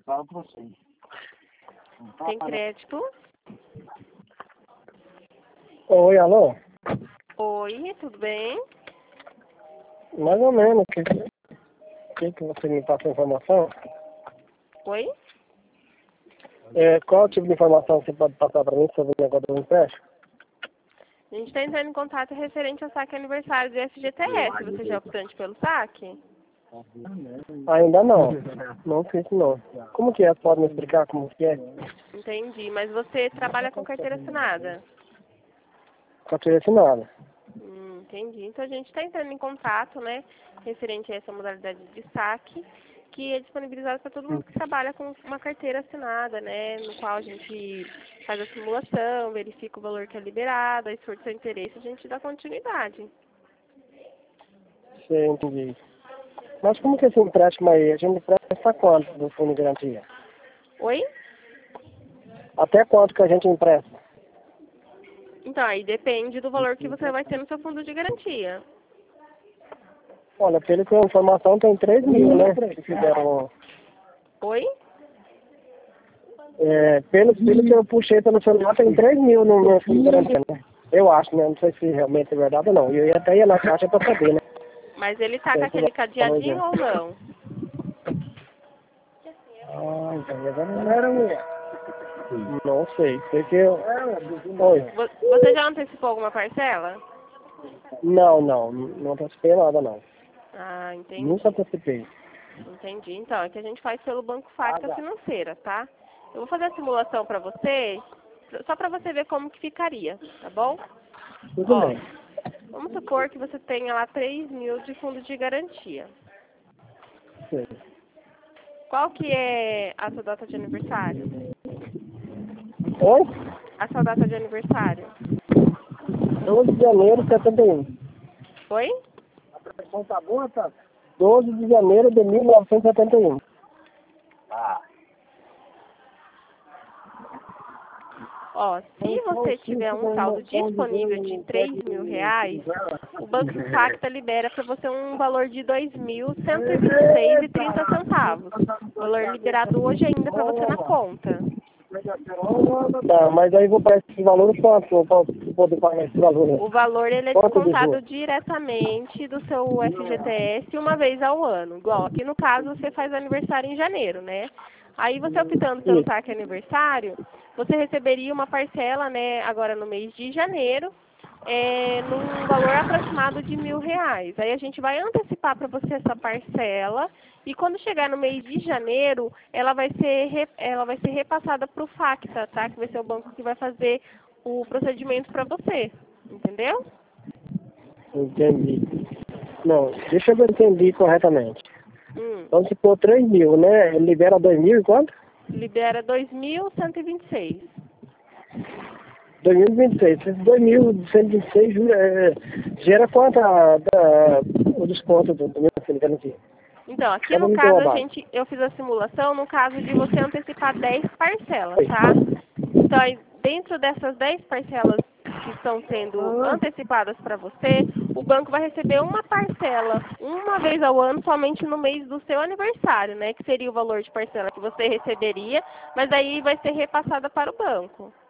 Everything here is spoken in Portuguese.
falo pra você. Tem crédito? Oi, alô? Oi, tudo bem? Mais ou menos. Que você me passa a informação? Oi? Qual tipo de informação você pode passar para mim sobre o negócio do empréstimo? A gente está entrando em contato referente ao saque aniversário do FGTS. Você já é optante pelo saque? Ainda não. Não fiz não. Como que é? Pode me explicar como que é? Entendi. Mas você trabalha com carteira assinada? Carteira assinada. Entendi. Então a gente está entrando em contato, né, referente a essa modalidade de saque, que é disponibilizada para todo mundo que trabalha com uma carteira assinada, né, no qual a gente faz a simulação, verifica o valor que é liberado, aí se for do seu interesse a gente dá continuidade. Sim, entendi. Mas como que é esse empréstimo aí? A gente empresta quanto do fundo de garantia? Oi? Até quanto que a gente empresta? Então, aí depende do valor que você vai ter no seu fundo de garantia. Olha, pela que a informação tem 3 mil, né? Que fizeram... Oi? Pelo que eu puxei pelo celular, tem 3 mil no meu fundo de garantia, né? Eu acho, né? Não sei se realmente é verdade ou não. Eu ia até ir na caixa para saber, né? Mas ele tá com aquele cadeadinho ou não? Ah, então agora não era mulher. Não sei. Sei que eu... Oi. Você já antecipou alguma parcela? Não antecipei nada, não. Ah, entendi. Nunca antecipei. Entendi. Então, é que a gente faz pelo Banco Facta Financeira, tá? Eu vou fazer a simulação para você, só para você ver como que ficaria, tá bom? Tudo bem. Vamos supor que você tenha lá 3 mil de fundo de garantia. Sim. Qual que é a sua data de aniversário? Oi? A sua data de aniversário? 12 de janeiro de 71. Oi? A pressão tá boa, tá? 12 de janeiro de 1971. Ó, se você tiver um saldo disponível de 3 mil reais, o Banco Facta libera para você um valor de 2.126,30 centavos. Valor liberado hoje ainda para você na conta. Tá, mas aí vou para esse valor quanto para poder pagar esse valor? O valor ele é descontado diretamente do seu FGTS uma vez ao ano. Igual aqui no caso você faz aniversário em janeiro, né? Aí você optando pelo saque aniversário, você receberia uma parcela, né, agora no mês de janeiro, num valor aproximado de R$ 1.000. Aí a gente vai antecipar para você essa parcela e quando chegar no mês de janeiro, ela vai ser repassada para o Facta, tá? Que vai ser o banco que vai fazer o procedimento para você, entendeu? Entendi. Não, deixa eu ver se eu entendi corretamente. Então, se for 3 mil, né? Ele libera 2 mil e quanto? Libera 2.126. 2026. Esses 2.126 gera quanto o desconto do meu fundo de garantia? Então, aqui no caso, eu fiz a simulação no caso de você antecipar 10 parcelas, tá? Então, aí, dentro dessas 10 parcelas que estão sendo antecipadas para você, o banco vai receber uma parcela uma vez ao ano, somente no mês do seu aniversário, né? Que seria o valor de parcela que você receberia, mas aí vai ser repassada para o banco.